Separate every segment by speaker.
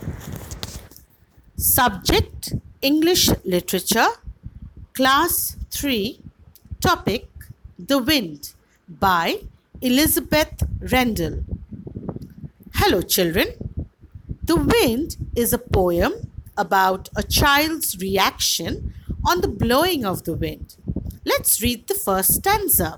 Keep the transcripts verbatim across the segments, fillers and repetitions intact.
Speaker 1: Subject English Literature, Class three, Topic The Wind by Elizabeth Rendell. Hello, children. The Wind is a poem about a child's reaction on the blowing of the wind. Let's read the first stanza.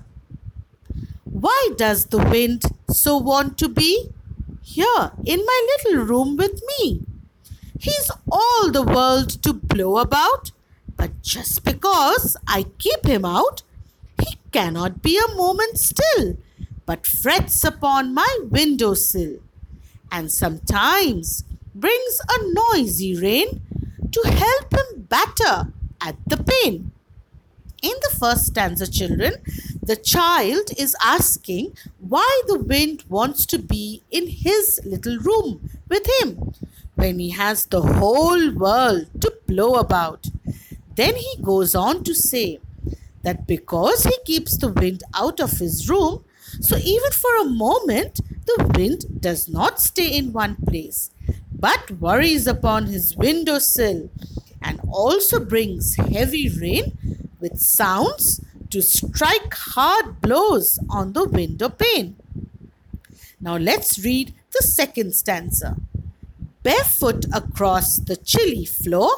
Speaker 1: Why does the wind so want to be here in my little room with me? He's all the world to blow about, but just because I keep him out, he cannot be a moment still, but frets upon my window sill, and sometimes brings a noisy rain to help him batter at the pane. In the first stanza, children, the child is asking why the wind wants to be in his little room with him when he has the whole world to blow about. Then he goes on to say that because he keeps the wind out of his room, so even for a moment the wind does not stay in one place, but worries upon his window sill, and also brings heavy rain with sounds to strike hard blows on the window pane. Now let's read the second stanza. Barefoot across the chilly floor,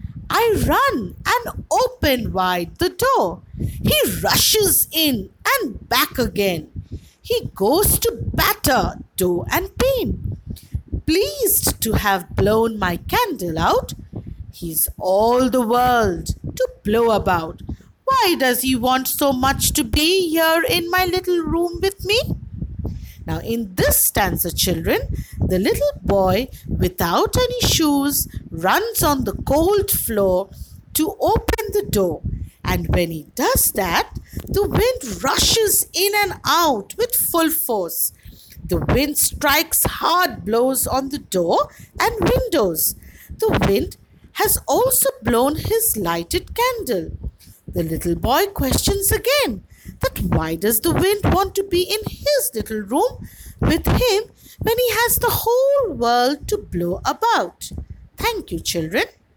Speaker 1: I run and open wide the door. He rushes in and back again. He goes to batter door and pane. Pleased to have blown my candle out, he's all the world to blow about. Why does he want so much to be here in my little room with me? Now, in this stanza, children, the little boy without any shoes runs on the cold floor to open the door. And when he does that, the wind rushes in and out with full force. The wind strikes hard blows on the door and windows. The wind has also blown his lighted candle. The little boy questions again that why does the wind want to be in his little room with him when he has the whole world to blow about? Thank you, children.